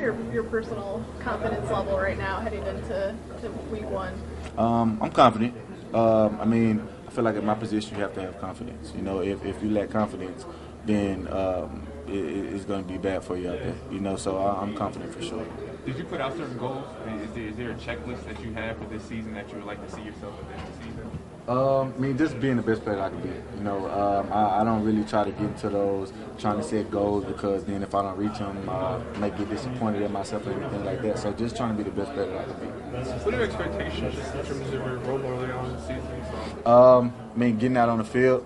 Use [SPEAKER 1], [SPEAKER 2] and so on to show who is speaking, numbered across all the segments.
[SPEAKER 1] your personal confidence level right now heading into week one?
[SPEAKER 2] I'm confident. I feel like in my position, you have to have confidence. If you lack confidence, then it's going to be bad for you out there. So I'm confident for sure.
[SPEAKER 3] Did you put out certain goals? Is there a checklist that you have for this season that you would like to see yourself at the end of the season?
[SPEAKER 2] Just being the best player I can be. I don't really try to get into those trying to set goals because then if I don't reach them, I may get disappointed in myself or anything like that. So just trying to be the best player that I can be.
[SPEAKER 3] What are your expectations in terms of your role early on in the season?
[SPEAKER 2] Getting out on the field,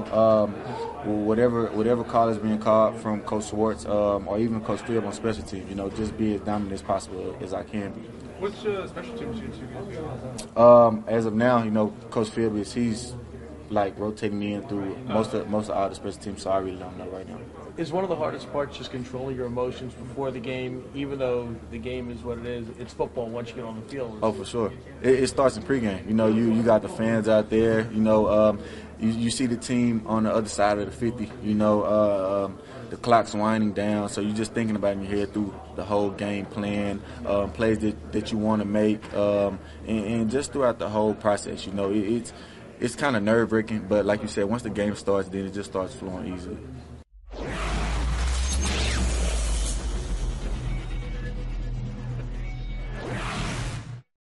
[SPEAKER 2] whatever call is being called from Coach Schwartz or even Coach Field on special teams, just be as dominant as possible as I can be.
[SPEAKER 3] What's your special teams you guys?
[SPEAKER 2] As of now, Coach Field he's like rotating me in through most of all the special teams, so I really don't know right now.
[SPEAKER 4] Is one of the hardest parts just controlling your emotions before the game, even though the game is what it is? It's football once you get on the field.
[SPEAKER 2] Oh, for sure. It starts in pregame. You got the fans out there. You see the team on the other side of the 50. The clock's winding down, so you're just thinking about it in your head through the whole game plan, plays that you want to make, and just throughout the whole process. It's kind of nerve-wracking, but like you said, once the game starts, then it just starts flowing easily.